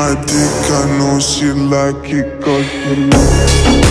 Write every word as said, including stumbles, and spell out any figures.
my dick, I know she like it 'cause she like it.